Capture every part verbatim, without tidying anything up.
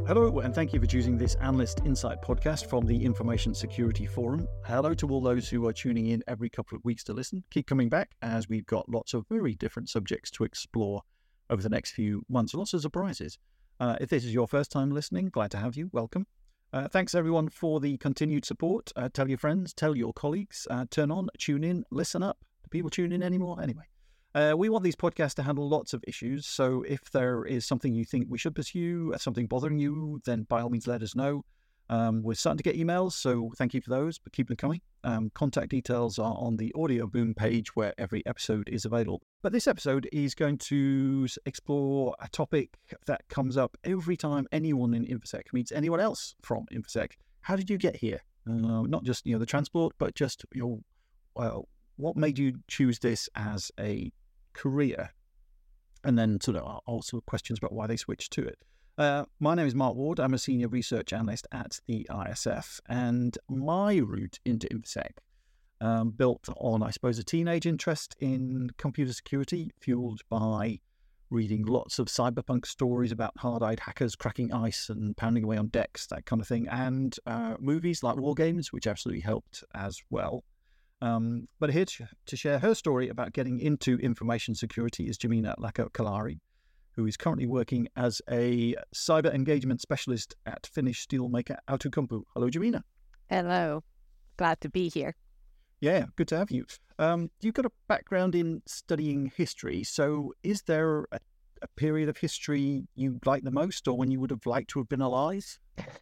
Hello, and thank you for choosing this Analyst Insight podcast from the Information Security Forum. Hello to all those who are tuning in every couple of weeks to listen. Keep coming back as we've got lots of very different subjects to explore over the next few months. Lots of surprises. Uh, if this is your first time listening, glad to have you. Welcome. Uh, thanks everyone for the continued support. Uh, tell your friends, tell your colleagues, uh, turn on, tune in, listen up. Do people tune in anymore? Anyway. Uh, we want these podcasts to handle lots of issues, so if there is something you think we should pursue, something bothering you, then by all means let us know. Um, we're starting to get emails, so thank you for those, but keep them coming. Um, contact details are on the Audio Boom page where every episode is available. But this episode is going to explore a topic that comes up every time anyone in InfoSec meets anyone else from InfoSec. How did you get here? Uh, not just you know the transport, but just your well, what made you choose this as a career, and then sort of also questions about why they switched to it. Uh, my name is Mark Ward. I'm a senior research analyst at the I S F, and my route into InfoSec um, built on, I suppose, a teenage interest in computer security, fueled by reading lots of cyberpunk stories about hard-eyed hackers cracking ice and pounding away on decks, that kind of thing, and uh, movies like War Games, which absolutely helped as well. Um, but here to, to share her story about getting into information security is Jamina Lako-Kalari, who is currently working as a cyber engagement specialist at Finnish steelmaker Outokumpu. Hello, Jamina. Hello. Glad to be here. Yeah, good to have you. Um, you've got a background in studying history, so is there a, a period of history you like the most, or when you would have liked to have been alive?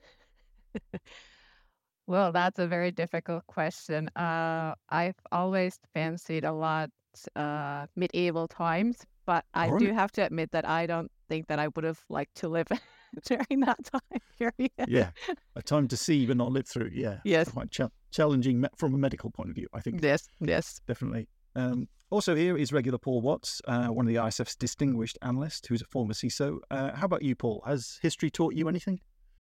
Well, that's a very difficult question. Uh, I've always fancied a lot uh, medieval times, but I Right. do have to admit that I don't think that I would have liked to live during that time period. Yeah, a time to see but not live through. Yeah, Yes. quite ch- challenging me- from a medical point of view, I think. Yes, yes. Definitely. Um, also here is regular Paul Watts, uh, one of the I S F's distinguished analysts, who's a former C I S O. Uh, how about you, Paul? Has history taught you anything?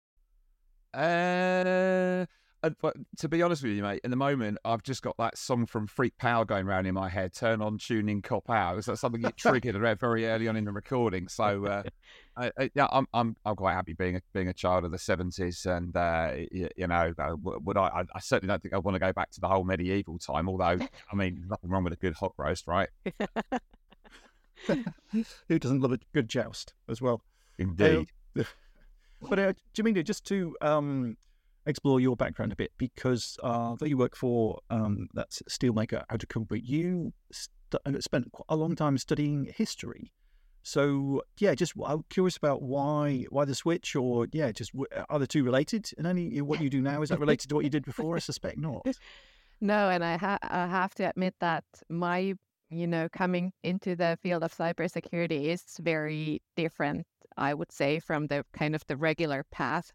Uh, uh, but to be honest with you, mate, in the moment, I've just got that song from Freak Power going round in my head. Turn on, tune in, cop out. That's something that triggered very early on in the recording. So, uh, I, I, yeah, I'm I'm I'm quite happy being a being a child of the seventies, and uh, you, you know, uh, would I, I? I certainly don't think I want to go back to the whole medieval time. Although, I mean, nothing wrong with a good hot roast, right? Who doesn't love a good joust as well? Indeed. Uh, but uh, Jamina, just to um, explore your background a bit, because uh, though you work for um, that steelmaker Outokumpu, you st- spent a long time studying history. So yeah, just I'm curious about why why the switch, or yeah, just are the two related? And any what you do now, is that related to what you did before? I suspect not. No, and I, ha- I have to admit that my, you know, coming into the field of cybersecurity is very different, I would say, from the kind of the regular path.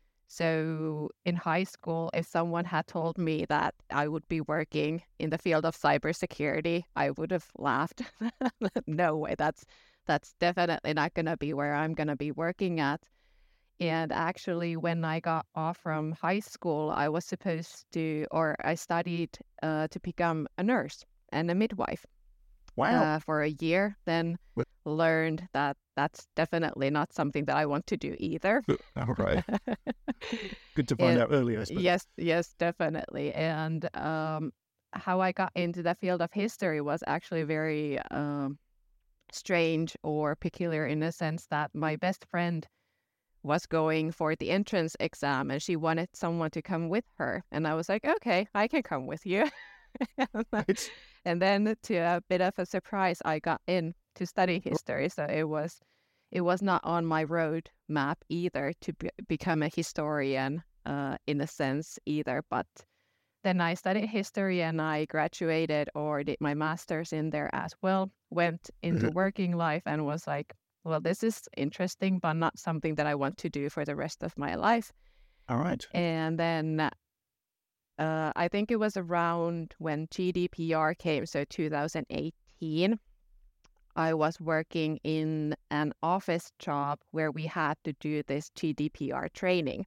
So in high school, if someone had told me that I would be working in the field of cybersecurity, I would have laughed. No way, that's that's definitely not going to be where I'm going to be working at. And actually, when I got off from high school, I was supposed to, or I studied uh, to become a nurse and a midwife. Wow. Uh, for a year, then Well- learned that that's definitely not something that I want to do either. All right. Good to find And- out early, I suppose. Yes, yes, definitely. And um, how I got into the field of history was actually very um, strange or peculiar in the sense that my best friend was going for the entrance exam and she wanted someone to come with her. And I was like, okay, I can come with you. It's, And then, to a bit of a surprise, I got in to study history. So it was, it was not on my road map either to be, become a historian, uh, in a sense either. But then I studied history and I graduated or did my master's in there as well. Went into working life and was like, well, this is interesting, but not something that I want to do for the rest of my life. all right. And then uh, I think it was around when G D P R came, so two thousand eighteen, I was working in an office job where we had to do this G D P R training.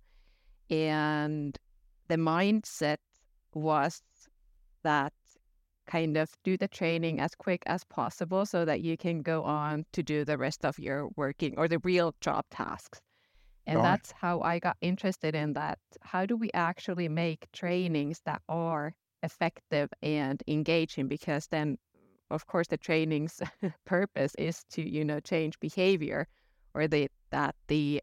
And the mindset was that kind of do the training as quick as possible so that you can go on to do the rest of your working or the real job tasks. And Right. that's how I got interested in that. How do we actually make trainings that are effective and engaging? Because then, of course, the training's purpose is to, you know, change behavior, or the, that the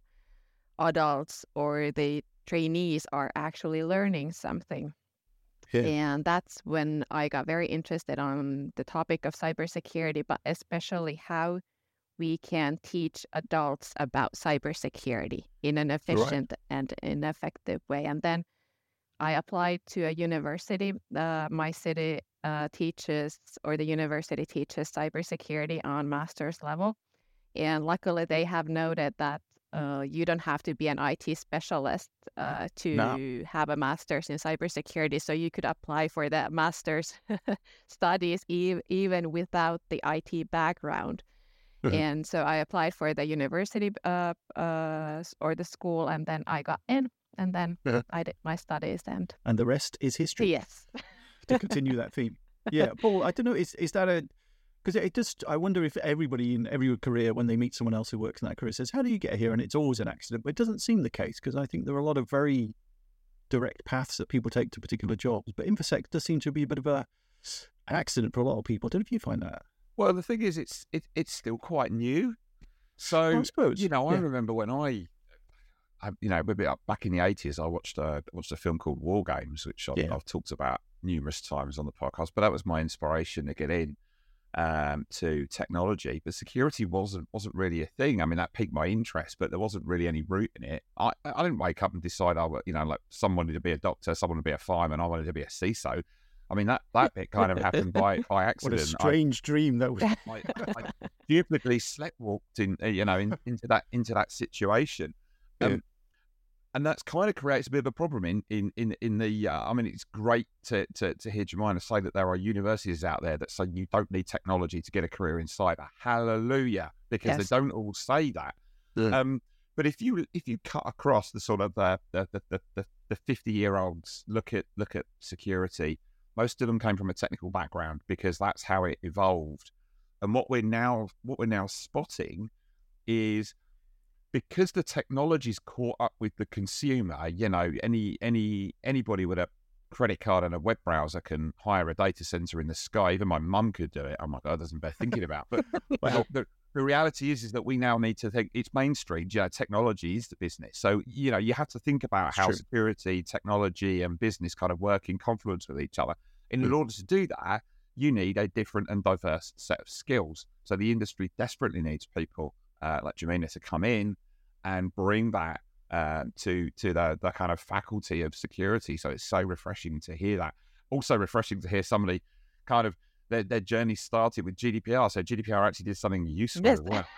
adults or the trainees are actually learning something. Yeah. And that's when I got very interested on the topic of cybersecurity, but especially how we can teach adults about cybersecurity in an efficient and an effective way. And then I applied to a university. Uh, my city uh, teaches, or the university teaches cybersecurity on master's level. And luckily, they have noted that uh, you don't have to be an I T specialist uh, to No. have a master's in cybersecurity. So you could apply for the master's studies e- even without the I T background. Mhm. And so I applied for the university uh, uh, s- or the school, and then I got in, and then Uh-huh. I did my studies. And And the rest is history. yes, To continue that theme. Yeah, Paul, I don't know, is is that a, because it just, I wonder if everybody in every career, when they meet someone else who works in that career, says, how do you get here? And it's always an accident. But it doesn't seem the case, because I think there are a lot of very direct paths that people take to particular jobs. But InfoSec does seem to be a bit of a accident for a lot of people. I don't know if you find that. Well, the thing is, it's it, it's still quite new. So I suppose. you know, I Yeah. remember when I, I you know, maybe back in the eighties, I watched a watched a film called War Games, which I've, Yeah. I've talked about numerous times on the podcast. But that was my inspiration to get in um, to technology. But security wasn't wasn't really a thing. I mean, that piqued my interest, but there wasn't really any root in it. I I didn't wake up and decide, I you know, like some wanted to be a doctor, someone wanted to be a fireman, I wanted to be a C I S O. I mean, that, that bit kind of happened by, by What accident. a strange dream that was. I, I, I stupidly sleptwalked in, uh, you know, in, into that into that situation, um, Yeah. and that's kind of creates a bit of a problem in in in, in the. Uh, I mean, it's great to, to to hear Jemina say that there are universities out there that say you don't need technology to get a career in cyber. Hallelujah, because Yes. they don't all say that. Yeah. Um, but if you if you cut across the sort of uh, the the the the the fifty year olds look at look at security, most of them came from a technical background because that's how it evolved. And what we're now what we're now spotting is, because the technology's caught up with the consumer, you know, any any anybody with a credit card and a web browser can hire a data center in the sky. Even my mum could do it. Oh my God, doesn't bear thinking about. But well, the, the reality is is that we now need to think it's mainstream. You know, technology is the business. So, you know, you have to think about It's how true. security, technology, and business kind of work in confluence with each other. And in Mm. order to do that, you need a different and diverse set of skills. So the industry desperately needs people uh, like Jemina to come in and bring that uh, to to the the kind of faculty of security. So it's so refreshing to hear that. Also refreshing to hear somebody kind of their, their journey started with G D P R. So G D P R actually did something useful Yes. as well.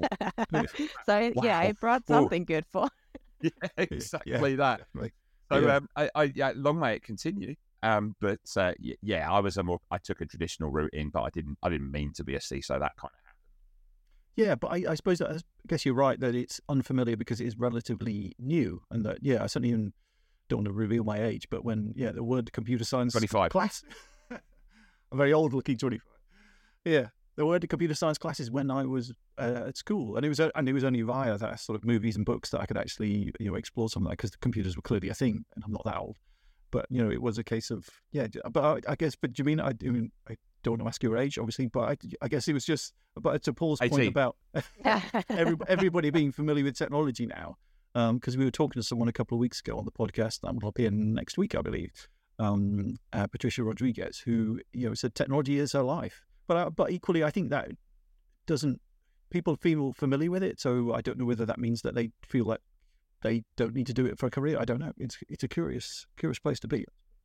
so I- yeah, Wow. I brought Whoa. something good for. Yeah, Yeah, exactly that. definitely. So Yeah. um, I, I yeah, long may it continue. Um, but uh, y- yeah, I was a more I took a traditional route in, but I didn't I didn't mean to be a C I S O. That kind of happened. Yeah, but I, I suppose that, I guess you're right that it's unfamiliar because it is relatively new, and that yeah, I certainly even don't want to reveal my age, but when yeah, the word computer science twenty-five. class, a very old looking twenty-five. Yeah, the word computer science classes when I was uh, at school, and it was uh, and it was only via that sort of movies and books that I could actually you know explore some of that, because the computers were clearly a thing, and I'm not that old. But you know, it was a case of yeah. But I, I guess, but Jemina, I, I mean, I don't want to ask your age, obviously, but I, I guess it was just. But to Paul's point eighteen. about every, everybody being familiar with technology now, because we were talking to someone a couple of weeks ago on the podcast that will be in next week, I believe, um, uh, Patricia Rodriguez, who you know said technology is her life. But uh, but equally, I think that doesn't people feel familiar with it. So I don't know whether that means that they feel like they don't need to do it for a career. I don't know. It's it's a curious curious place to be.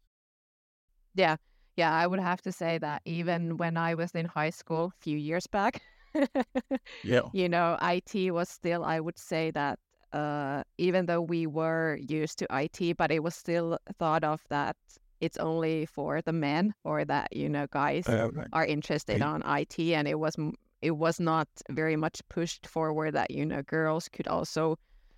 Yeah, yeah, I would have to say that even when I was in high school a few years back, Yeah. you know, I T was still, I would say that uh, even though we were used to I T, but it was still thought of that it's only for the men, or that, you know, guys Uh, right. are interested Okay. on I T, and it was m- it was not very much pushed forward that, you know, girls could also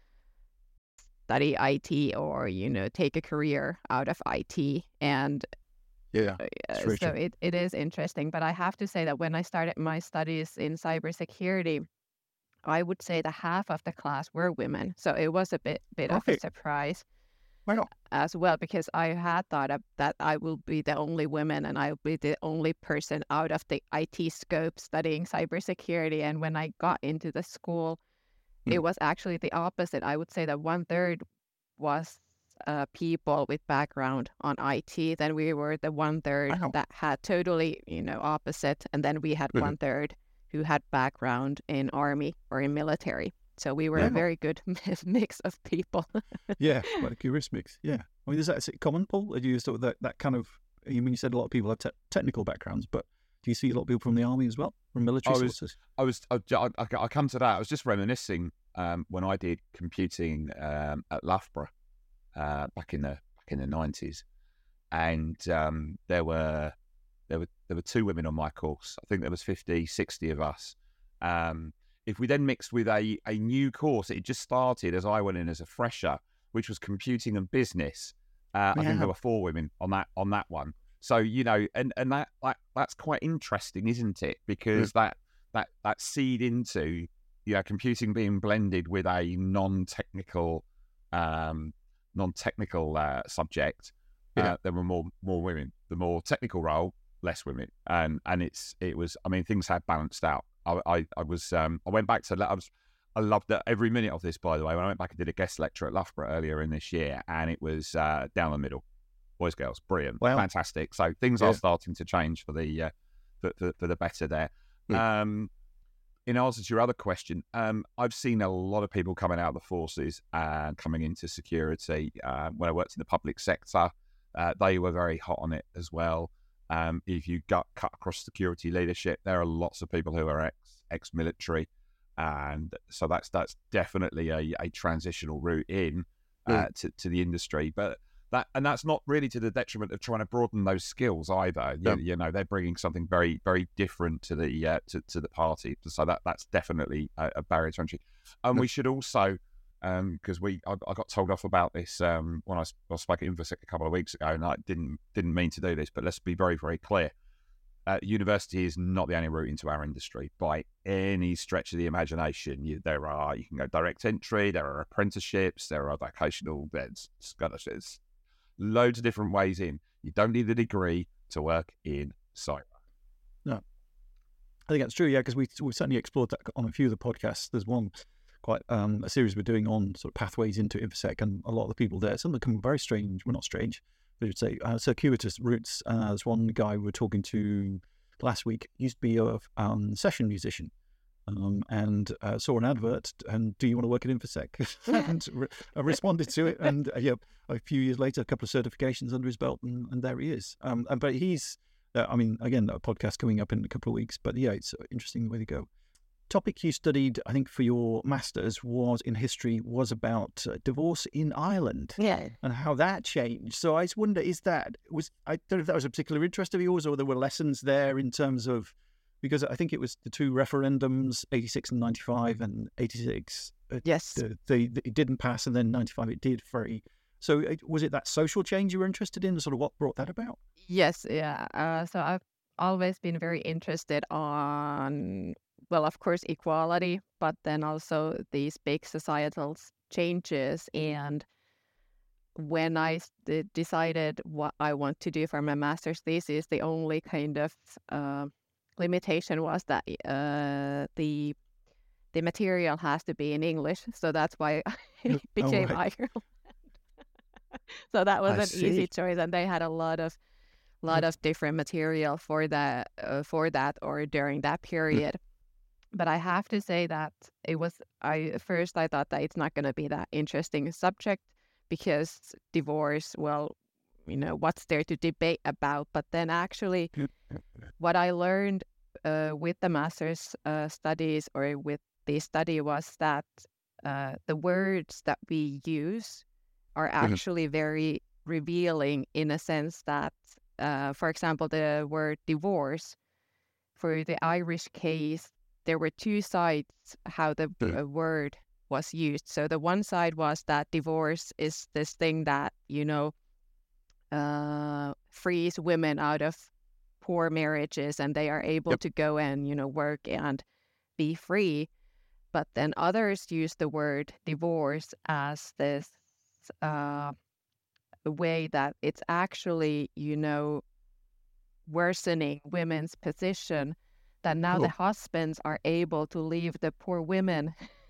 study I T or, you know, take a career out of I T. And Yeah. uh, It's very so true. it, it is interesting. But I have to say that when I started my studies in cybersecurity, I would say that half of the class were women. So it was a bit bit of Okay. a surprise Why not? as well, because I had thought of that I will be the only woman and I will be the only person out of the I T scope studying cybersecurity. And when I got into the school, Hmm. it was actually the opposite. I would say that one third was uh, people with background on I T. Then we were the one third Wow. that had totally, you know, opposite. And then we had Mhm. one third who had background in army or in military. So we were Wow. a very good mix of people. Yeah, quite a curious mix. Yeah. I mean, is that is it common, Paul? Do you sort of that, that kind of, you mean, you said a lot of people have te- technical backgrounds, but do you see a lot of people from the army as well, from military I was- sources? I was, I, I, I come to that. I was just reminiscing um, when I did computing um, at Loughborough uh, back in the back in the nineties, and um, there were there were there were two women on my course. I think there was fifty, sixty of us. Um, if we then mixed with a a new course, it just started as I went in as a fresher, which was computing and business. Uh, I think Yeah. there were four women on that on that one. So you know, and and that, that that's quite interesting, isn't it? Because that that that seed into you know computing being blended with a non-technical um, non-technical uh, subject. Yeah. Uh, there were more more women. The more technical role, less women, and and it's it was. I mean, things had balanced out. I I, I was um, I went back to I was I loved that every minute of this. By the way, when I went back and did a guest lecture at Loughborough earlier in this year, and it was uh, down the middle. Boys, girls, brilliant, Wow. fantastic. So things Yeah. are starting to change for the uh, for, for for the better there. Yeah. Um, in answer to your other question, um, I've seen a lot of people coming out of the forces and coming into security. Uh, when I worked in the public sector, uh, they were very hot on it as well. Um, if you got cut across security leadership, there are lots of people who are ex ex military, and so that's that's definitely a, a transitional route in uh, Yeah. to to the industry. But that and that's not really to the detriment of trying to broaden those skills either. You, Yeah. you know, they're bringing something very very different to the uh, to to the party. So that that's definitely a, a barrier to entry. And Yeah. we should also. Because um, we, I, I got told off about this um, when I, I spoke at InfoSec a couple of weeks ago, and I didn't didn't mean to do this. But let's be very very clear: uh, university is not the only route into our industry by any stretch of the imagination. You, there are you can go direct entry, there are apprenticeships, there are vocational. There's scholarships, loads of different ways in. You don't need a degree to work in cyber. I think that's true, yeah, because we, we've certainly explored that on a few of the podcasts. There's one quite um, a series we're doing on sort of pathways into InfoSec, and a lot of the people there, some of them come very strange, well, not strange, but you'd say uh, circuitous routes. Uh, there's one guy we were talking to last week, used to be a um, session musician, um, and uh, saw an advert, and do you want to work at InfoSec? and re- I responded to it, and uh, yeah, a few years later, a couple of certifications under his belt, and, and there he is. Um, and, but he's, uh, I mean, again, a podcast coming up in a couple of weeks, but yeah, it's interesting the way to go. Topic you studied, I think, for your masters was in history, was about uh, divorce in Ireland Yeah. and how that changed. So I just wonder, is that was I don't know if that was a particular interest of yours, or there were lessons there in terms of, because I think it was the two referendums, eighty-six and ninety-five, and eighty-six uh, Yes. the, the, the, it didn't pass, and then ninety-five it did. Very. So uh, was it that social change you were interested in? Sort of what brought that about? Yes. Yeah. Uh, so I've always been very interested on, well, of course, equality, but then also these big societal changes. And when I s- de- decided what I want to do for my master's thesis, the only kind of uh, limitation was that uh, the the material has to be in English. So that's why I Oh, became right. Ireland. So that was I an see. easy choice, and they had a lot of lot of different material for that uh, for that or during that period. But I have to say that it was I at first I thought that it's not going to be that interesting subject because divorce, well, you know, what's there to debate about? But then actually, what I learned uh, with the master's uh, studies or with the study was that uh, the words that we use are actually very revealing in a sense that, uh, for example, the word divorce for the Irish case, there were two sides how the Mm. uh, word was used. So the one side was that divorce is this thing that, you know, uh, frees women out of poor marriages and they are able Yep. to go and, you know, work and be free. but then others use the word divorce as this uh, way that it's actually, you know, worsening women's position, that now Cool. the husbands are able to leave the poor women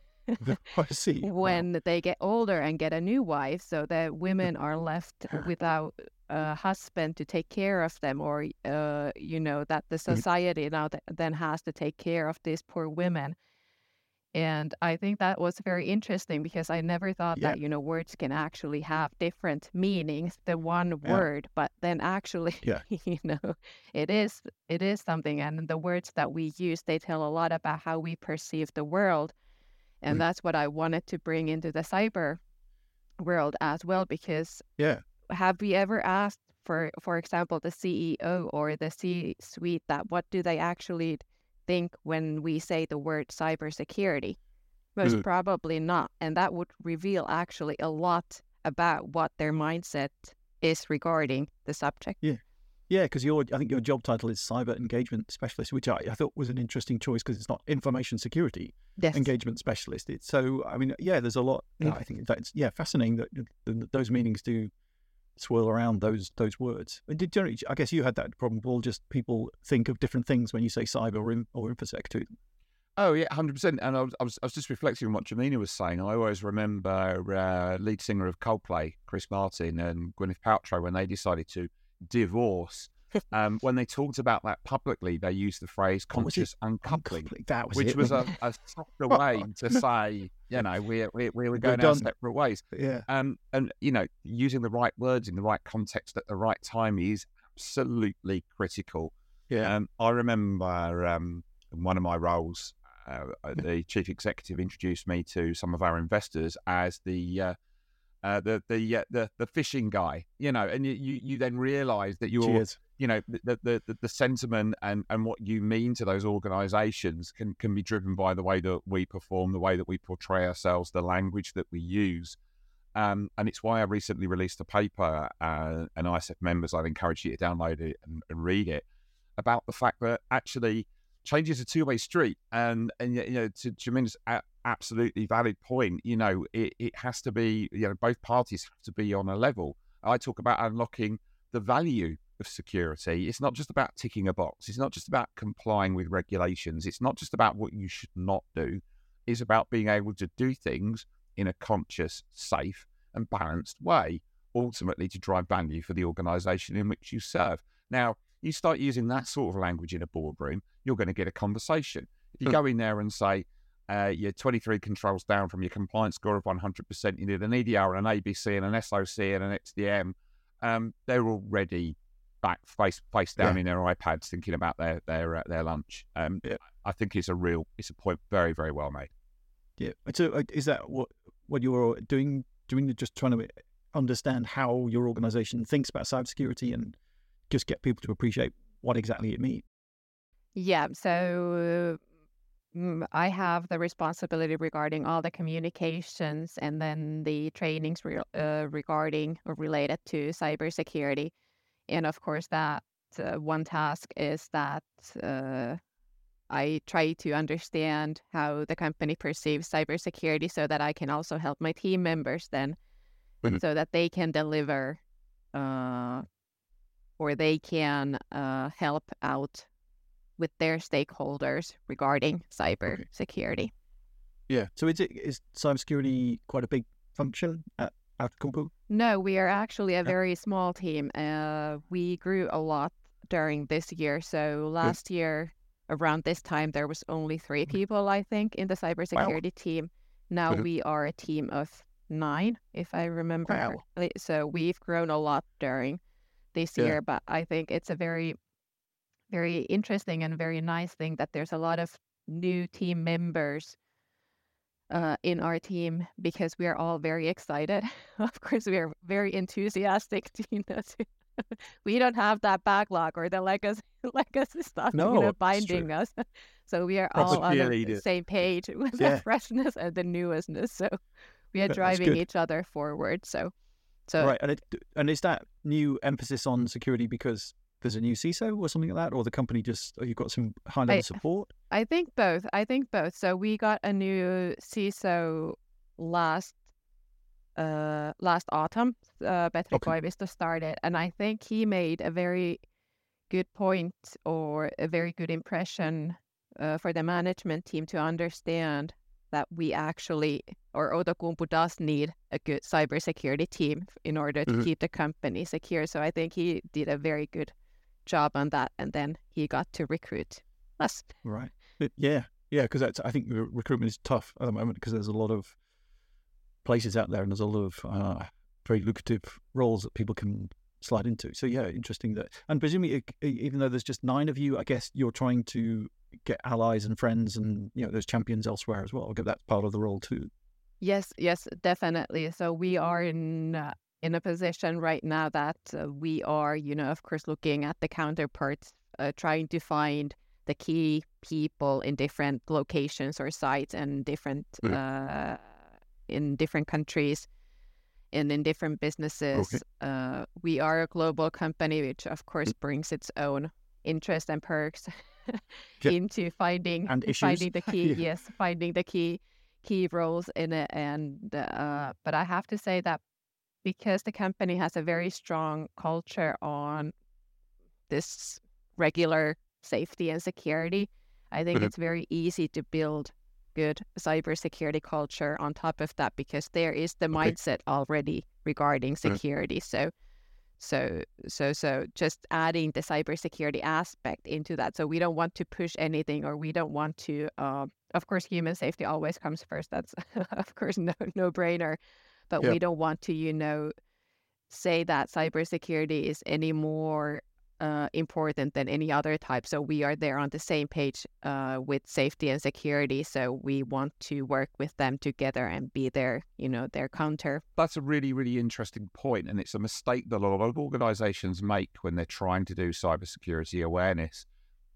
I see. when Wow. they get older and get a new wife. So the women are left without a husband to take care of them, or, uh, you know, that the society now th- then has to take care of these poor women. And I think that was very interesting because I never thought Yeah. that, you know, words can actually have different meanings, the one Yeah. word, but then actually, Yeah. you know, it is it is something. And the words that we use, they tell a lot about how we perceive the world. And Mm. that's what I wanted to bring into the cyber world as well, because Yeah. have we ever asked, for for example, the C E O or the C-suite, that what do they actually think when we say the word cybersecurity? Most Mm. probably not. And that would reveal actually a lot about what their mindset is regarding the subject. Yeah. Yeah, because your I think your job title is cyber engagement specialist, which I, I thought was an interesting choice because it's not information security Yes. engagement specialist. It's so I mean, yeah, there's a lot. Mm. I think that's yeah fascinating that, that those meanings do swirl around those those words. And did generally, I guess you had that problem, Paul. Just people think of different things when you say cyber or, in, or infosec too. Oh yeah, one hundred percent. And I was, I was, I was just reflecting on what Jamina was saying. I always remember uh, lead singer of Coldplay, Chris Martin, and Gwyneth Paltrow, when they decided to divorce. um, when they talked about that publicly, they used the phrase What was it? conscious uncoupling, Uncoupling, That was which it. was a, a softer way to say, you know, we we, we were going We're our done. separate ways. yeah. Um, and you know, using the right words in the right context at the right time is absolutely critical. Yeah. Um, I remember um, in one of my roles, uh, the chief executive introduced me to some of our investors as the uh, uh, the the, uh, the the fishing guy. You know, and you you, you then realise that you're, Cheers. you know, the the the, the sentiment and, and what you mean to those organisations can can be driven by the way that we perform, the way that we portray ourselves, the language that we use. Um, and it's why I recently released a paper, uh, and I S F members, I'd encourage you to download it and, and read it, about the fact that actually change is a two-way street. And, and you know, to Jamin's a- absolutely valid point, you know, it, it has to be, you know, both parties have to be on a level. I talk about unlocking the value of security. It's not just about ticking a box. It's not just about complying with regulations. It's not just about what you should not do. It's about being able to do things in a conscious, safe and balanced way, ultimately to drive value for the organisation in which you serve. Now, you start using that sort of language in a boardroom, you're going to get a conversation. If you Mm. go in there and say, uh, you're twenty-three controls down from your compliance score of one hundred percent, you need an E D R and an A B C and an S O C and an X D M, um, they're already back face face down Yeah. in their iPads thinking about their their uh, their lunch. Um, Yeah. I think it's a real, it's a point very, very well made. Yeah. So uh, is that what what you're doing? Doing just trying to understand how your organisation thinks about cybersecurity and just get people to appreciate what exactly it means. Yeah, so mm, I have the responsibility regarding all the communications and then the trainings re- uh, regarding or related to cybersecurity. And of course, that uh, one task is that uh, I try to understand how the company perceives cybersecurity so that I can also help my team members then Mhm. so that they can deliver uh, or they can uh, help out with their stakeholders regarding cybersecurity. Yeah. So is it is cybersecurity quite a big function at Outokumpu? No, we are actually a Yeah. very small team. Uh, we grew a lot during this year. So last year, around this time, there was only three people, I think, in the cybersecurity team. Now Mhm. we are a team of nine, if I remember Wow. correctly. So we've grown a lot during this Yeah. year, but I think it's a very, very interesting and very nice thing that there's a lot of new team members uh, in our team because we are all very excited. Of course, we are very enthusiastic. To, you know, to, we don't have that backlog or the legacy legacy stuff, you No, know, that's binding true. us. So we are Proper all on the cheerleader. same page with Yeah. the freshness and the newestness. So we are That's driving good. each other forward. So, so Right. And it, and is that new emphasis on security because there's a new C I S O or something like that, or the company just, or you've got some high level I, support? I think both. I think both. So we got a new C I S O last uh last autumn. Uh, Petri Okay. Koivisto started, and I think he made a very good point or a very good impression uh, for the management team to understand that we actually, or Outokumpu does need a good cybersecurity team in order to Mhm. keep the company secure. So I think he did a very good job on that, and then he got to recruit us. Right. But yeah. Yeah. Because that's, I think re- recruitment is tough at the moment because there's a lot of places out there and there's a lot of uh, very lucrative roles that people can slide into. So yeah, interesting that. And presumably, e- even though there's just nine of you, I guess you're trying to get allies and friends and, you know, there's champions elsewhere as well. That's part of the role too. Yes, yes, definitely. So we are in uh, in a position right now that uh, we are, you know, of course, looking at the counterparts, uh, trying to find the key people in different locations or sites and different Mhm. uh, in different countries and in different businesses. Okay. Uh, we are a global company, which of course brings its own interest and perks Yeah. into finding And issues. finding the key. Yeah. Yes, finding the key key roles in it. And uh, but I have to say that because the company has a very strong culture on this regular safety and security, I think Mhm. it's very easy to build good cybersecurity culture on top of that because there is the Okay. mindset already regarding Mhm. security. So so so so just adding the cybersecurity aspect into that. So we don't want to push anything, or we don't want to. Uh, of course, human safety always comes first. That's of course no no brainer. But Yeah. we don't want to, you know, say that cybersecurity is any more uh, important than any other type. So we are there on the same page uh, with safety and security. So we want to work with them together and be their, you know, their counter. That's a really, really interesting point, and it's a mistake that a lot of organisations make when they're trying to do cybersecurity awareness,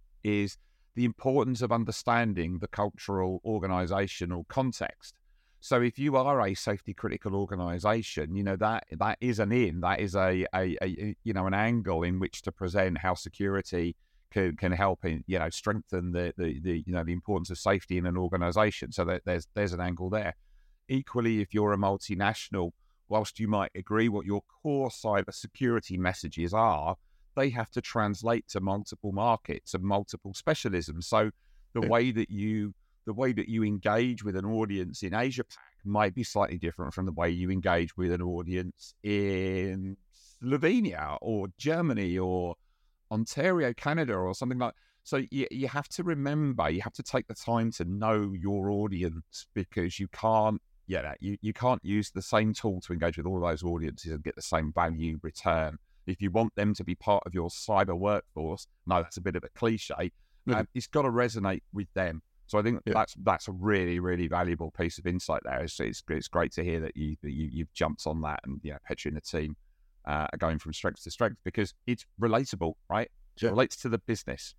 is the importance of understanding the cultural organisational context. So if you are a safety critical organisation, you know, that that is an in, that is a, a, a you know, an angle in which to present how security can can help in, you know, strengthen the, the, the you know, the importance of safety in an organisation. So that there's there's an angle there. Equally, if you're a multinational, whilst you might agree what your core cyber security messages are, they have to translate to multiple markets and multiple specialisms. So the Yeah. way that you the way that you engage with an audience in Asia Pac might be slightly different from the way you engage with an audience in Slovenia or Germany or Ontario, Canada, or something like. So you, you have to remember, you have to take the time to know your audience, because you can't, yeah, you, you can't use the same tool to engage with all those audiences and get the same value return. If you want them to be part of your cyber workforce, no, that's a bit of a cliche. Mhm. Um, it's got to resonate with them. So I think Yeah. that's that's a really, really valuable piece of insight there. It's, it's, it's great to hear that, you, that you, you've jumped on that, and, you know, Petri and the team uh, are going from strength to strength because it's relatable, right? It Yeah. relates to the business.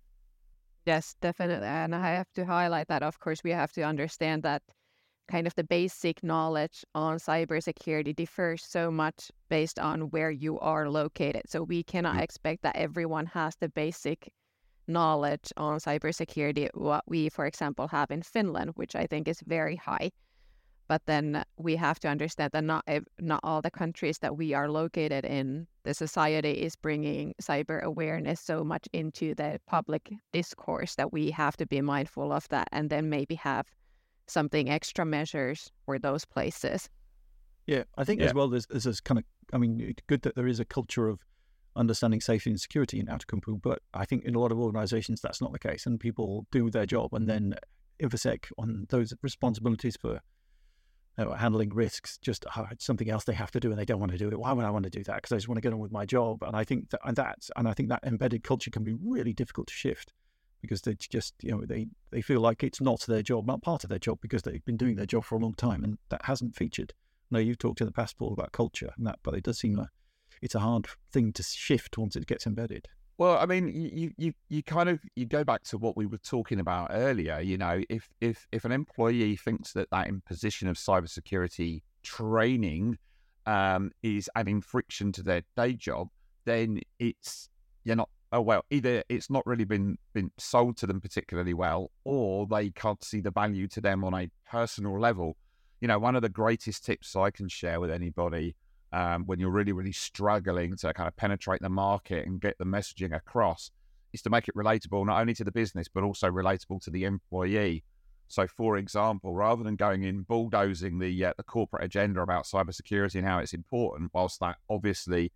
Yes, definitely. And I have to highlight that, of course, we have to understand that kind of the basic knowledge on cybersecurity differs so much based on where you are located. So we cannot Mm. expect that everyone has the basic knowledge on cybersecurity, what we, for example, have in Finland, which I think is very high. But then we have to understand that not ev- not all the countries that we are located in, the society is bringing cyber awareness so much into the public discourse that we have to be mindful of that, and then maybe have something extra measures for those places. Yeah, I think Yeah. as well, there's, there's this kind of, I mean, it's good that there is a culture of understanding safety and security in Outokumpu, but I think in a lot of organizations that's not the case, and people do their job and then InfoSec on those responsibilities for, you know, handling risks, just oh, it's something else they have to do and they don't want to do it. Why would I want to do that? Because I just want to get on with my job. And I think that, and that's, and I think that embedded culture can be really difficult to shift, because they just, you know, they, they feel like it's not their job, not part of their job, because they've been doing their job for a long time, and that hasn't featured. No, you've talked in the past, Paul, about culture and that, but it does seem like it's a hard thing to shift once it gets embedded. Well, I mean, you, you you kind of you go back to what we were talking about earlier. You know, if if if an employee thinks that that imposition of cybersecurity training um, is adding friction to their day job, then it's you're not oh, well, either it's not really been, been sold to them particularly well, or they can't see the value to them on a personal level. You know, one of the greatest tips I can share with anybody um, when you're really, really struggling to kind of penetrate the market and get the messaging across is to make it relatable, not only to the business, but also relatable to the employee. So, for example, rather than going in bulldozing the uh, the corporate agenda about cybersecurity and how it's important, whilst that obviously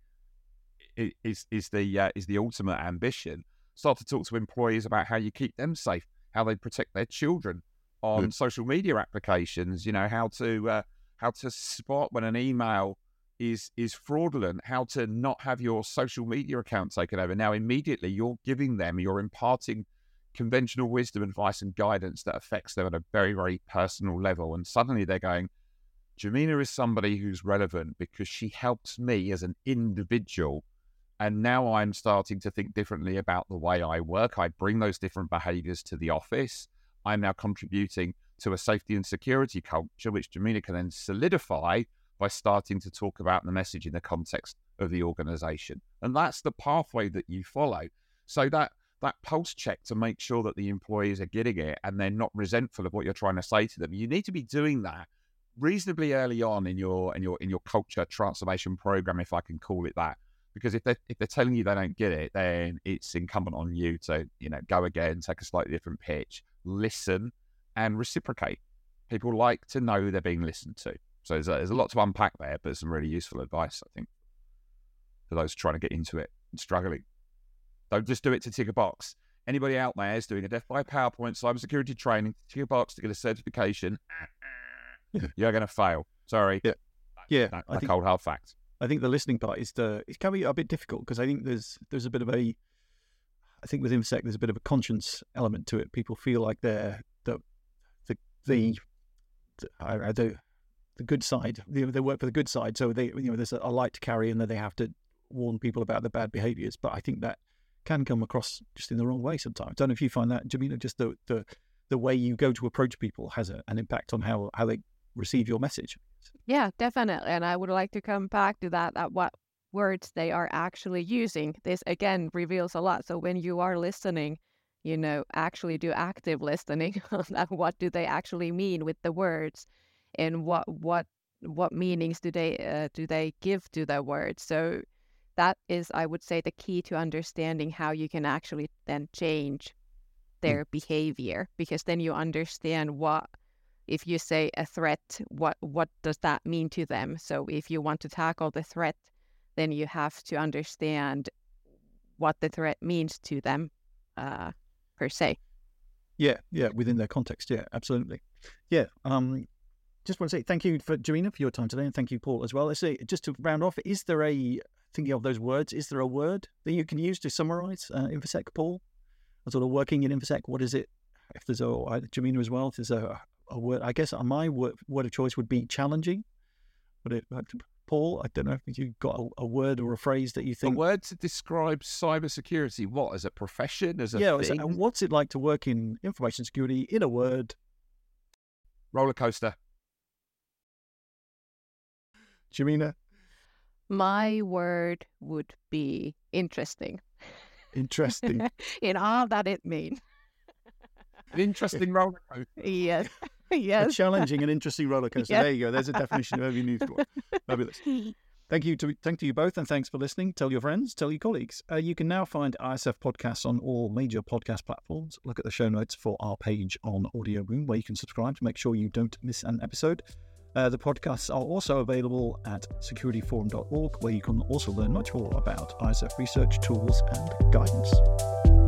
is is the uh, is the ultimate ambition, start to talk to employees about how you keep them safe, how they protect their children on Good. social media applications. You know, how to uh, how to spot when an email is is fraudulent, how to not have your social media account taken over. Now, immediately you're giving them, you're imparting conventional wisdom, advice and guidance that affects them at a very, very personal level. And suddenly they're going, Jemina is somebody who's relevant because she helps me as an individual. And now I'm starting to think differently about the way I work. I bring those different behaviors to the office. I'm now contributing to a safety and security culture, which Jemina can then solidify by starting to talk about the message in the context of the organization. And that's the pathway that you follow. So that that pulse check to make sure that the employees are getting it and they're not resentful of what you're trying to say to them. You need to be doing that reasonably early on in your in your in your culture transformation program, if I can call it that. Because if they're if they're telling you they don't get it, then it's incumbent on you to, you know, go again, take a slightly different pitch, listen, and reciprocate. People like to know they're being listened to. So there's a, there's a lot to unpack there, but some really useful advice, I think, for those trying to get into it and struggling. Don't just do it to tick a box. Anybody out there is doing a Death by PowerPoint cybersecurity training, tick a box to get a certification, you're going to fail. Sorry. Yeah, yeah. That, I that think, cold hard fact. I think the listening part is the it can be a bit difficult because I think there's there's a bit of a I think with InfoSec there's a bit of a conscience element to it. People feel like they're the the the the, I, I do, the good side. They, they work for the good side, so they you know there's a, a light to carry, and then they have to warn people about the bad behaviours. But I think that can come across just in the wrong way sometimes. I don't know if you find that, Jemina, just the the, the way you go to approach people has a, an impact on how, how they receive your message. Yeah, definitely. And I would like to come back to that, at what words they are actually using. This, again, reveals a lot. So when you are listening, you know, actually do active listening. What do they actually mean with the words? And what what what meanings do they uh, do they give to the words? So that is, I would say, the key to understanding how you can actually then change their mm. behavior, because then you understand what, if you say a threat, what what does that mean to them? So if you want to tackle the threat, then you have to understand what the threat means to them, uh, per se. Yeah, yeah, within their context. Yeah, absolutely. Yeah. Um, just want to say thank you for Jemina for your time today, and thank you, Paul, as well. Let's say, just to round off, is there a thinking of those words? Is there a word that you can use to summarize uh, InfoSec, Paul? Or sort of working in InfoSec, what is it? If there's a Jemina as well, if there's a, a word, I guess my word, word of choice would be challenging. But it, Paul, I don't know if you've got a, a word or a phrase that you think. A word to describe cybersecurity. What, as a profession, as a yeah, thing? Yeah, what's it like to work in information security? In a word, roller coaster. Jemina? My word would be interesting. Interesting. In all that it means. An interesting roller coaster. Yes. Yes. A challenging and interesting roller coaster. Yes. There you go. There's a definition of every news score. Fabulous. Thank you to thank to you both, and thanks for listening. Tell your friends, tell your colleagues. Uh, you can now find I S F podcasts on all major podcast platforms. Look at the show notes for our page on Audio Boom, where you can subscribe to make sure you don't miss an episode. Uh, the podcasts are also available at security forum dot org, where you can also learn much more about I S F research, tools, and guidance.